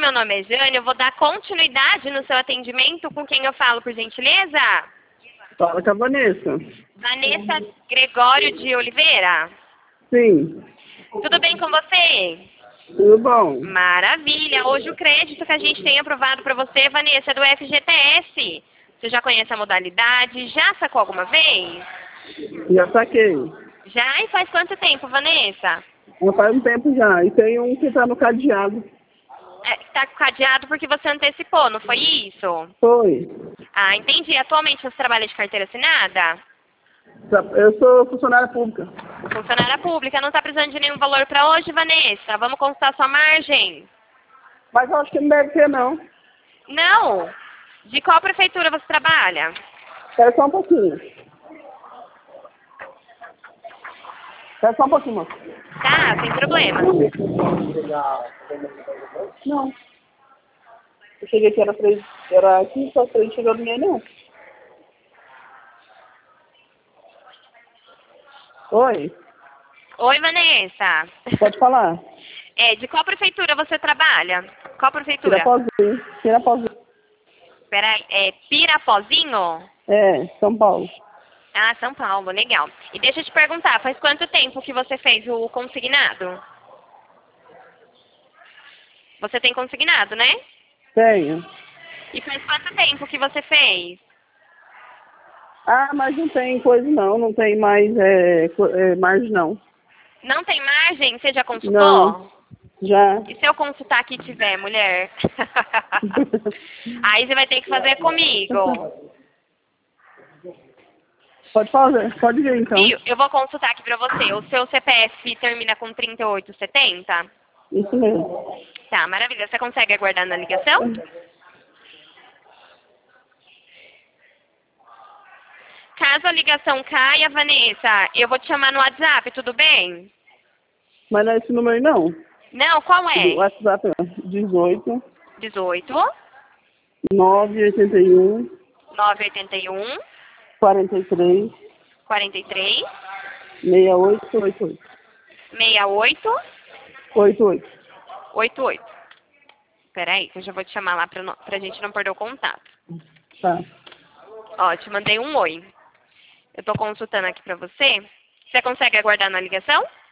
meu nome é Jane, eu vou dar continuidade no seu atendimento. Com quem eu falo, por gentileza? Fala com a Vanessa. Vanessa Gregório de Oliveira. Sim, Tudo bem com você? tudo bom. Maravilha. Hoje o crédito que a gente tem aprovado para você, Vanessa, é do FGTS. Você já conhece a modalidade? Já sacou alguma vez? Já saquei. Já? E faz quanto tempo, Vanessa? Já faz um tempo já. E tem um que tá no cadeado. Está cadeado porque você antecipou, não foi isso? Foi. Ah, entendi. Atualmente você trabalha de carteira assinada? Eu sou funcionária pública. Funcionária pública, não está precisando de nenhum valor para hoje, Vanessa? Vamos consultar sua margem? Mas eu acho que não deve ter, não. Não? De qual prefeitura você trabalha? Espera só um pouquinho. Espera só um pouquinho, moço. Tá, sem problema. Não. Eu cheguei aqui, era aqui, só 3, chegou ninguém, não. Oi, Oi, Vanessa. pode falar. De qual prefeitura você trabalha? Qual prefeitura? Pirapozinho. Pirapozinho. Peraí, Pirapozinho? É, São Paulo. Ah, São Paulo, legal. E deixa eu te perguntar, faz quanto tempo que você fez o consignado? Você tem consignado, né? Tenho. E faz quanto tempo que você fez? Ah, mas não tem coisa não, não tem mais margem não. Não tem margem? Você já consultou? Não, já. E se eu consultar aqui e tiver, mulher? Aí você vai ter que fazer comigo. Pode fazer, pode ver então. Viu? Eu vou consultar aqui pra você. O seu CPF termina com 3870? Isso mesmo. Tá, maravilha. Você consegue aguardar na ligação? Caso a ligação caia, Vanessa, eu vou te chamar no WhatsApp, tudo bem? Mas não é esse número aí não. Não, qual O é? WhatsApp é 18 18 981 981 43 43 6888. 68 88. 88. Peraí, que eu já vou te chamar lá pra gente não perder o contato. Tá. Ó, te mandei um oi. Eu tô consultando aqui pra você. Você consegue aguardar na ligação?